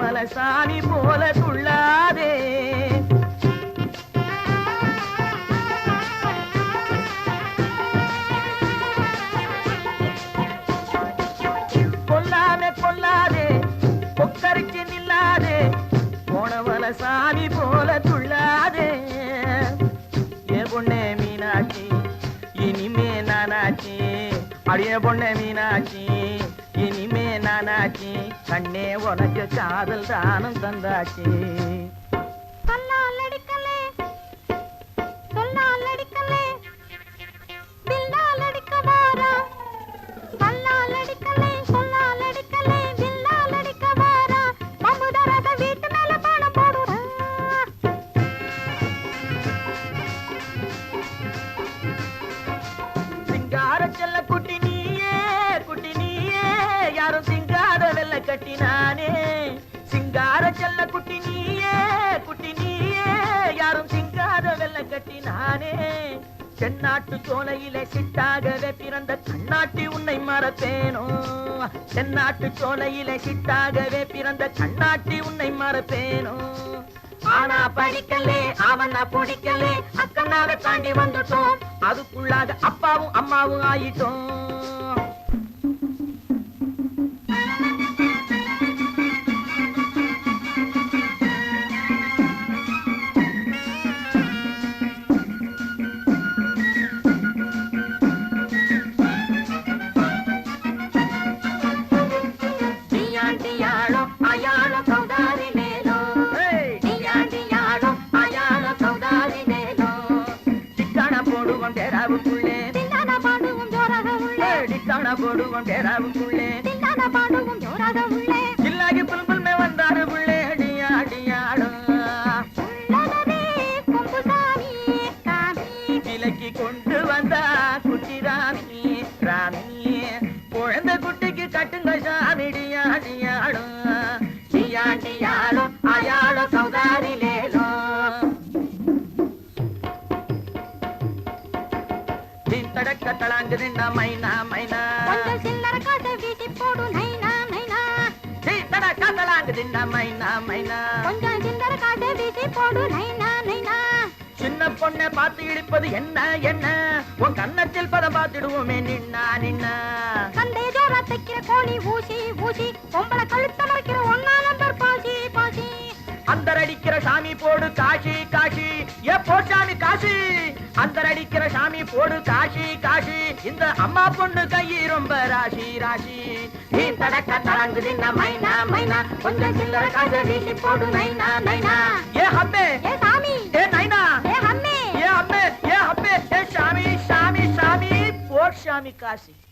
போனவல சாமி போல துள்ளாதே. கொல்லாமே கொல்லாதே கொக்கரிச்சு நில்லாதே போனவல சாமி போல துள்ளாதே. ஏ பொண்ணே மீனாட்சி இனிமே நானாச்சி, அடியே பொண்ணே மீனாட்சி இனிமே நானாச்சி, கண்ணே உனக்கு காதல் தானம் தந்தாச்சி. செல்ல குட்டி நீயே குட்டி நீயே யாரும் சிங்கார வெள்ள கட்டினானே. சிங்கார செல்ல குட்டி நீயே குட்டி நீயே யாரும் சிங்கார வெள்ள கட்டினானே. தென்னாட்டு சோலையிலே சிட்டாகவே பிறந்த கண்ணாட்டி உன்னை மறப்பேனோ. தென்னாட்டு சோலையிலே சிட்டாகவே பிறந்த கண்ணாட்டி உன்னை மறப்பேனோ. ஆனா படிக்கலே அவனா பிடிக்கலே அக்கனாவை தாண்டி வந்துட்டோம். அதுக்குள்ளாக அப்பாவும் அம்மாவும் ஆயிட்டோம். போடுவோம் பேராவுக்குள்ளே இல்லாகி புல்புல் மே வந்தாரு புள்ளே அடியா அடியாடும் இலக்கி கொண்டு வந்தா குட்டி ராமி ராமி குழந்தை குட்டிக்கு கட்டுங்க சாமிடியா அடியாடும் டியாடும் அயாளோ சௌதாரிலேலோ. தடக்க தளாங்கு நின்னா மைனா மைனா சில்லற காட்ட வீசி போடு நைனா நைனா. தடக்க தளாங்கு நின்னா மைனா மைனா கொஞ்சம் சில்லற காட்ட வீசி போடு நைனா நைனா. சின்ன பொண்ணை பார்த்து இடிப்பது என்ன என்ன உன் கண்ணத்தில் பதம் பார்த்துடுவோமே நின்னா நின்னா. சண்டை ஜோரா தைக்கிற கோழி ஊசி ஊசி பொம்பளை கழுத்த மறைக்கிற ஒன்னா நம்பர் பாசி பாசி. அந்தரடிக்கிற சாமி போடு காசி காசி ஏ போசாமி காசி. அந்தரடிக்கிற சாமி போடு காசி காசி இந்த அம்மா பொண்ணு கையி ரொம்ப ராசி ராசி. நீ தடக்க தளங்கு நின்ன மைனா மைனா கொஞ்சம் சில்லற காசை வீசி போடு நைனா நைனா. ஏ ஹம்மே ஏ சாமி ஏ நைனா ஏ ஹம்மே ஏ ஹம்மே ஏ ஹம்மே ஏ சாமி சாமி சாமி போட் சாமி காசி.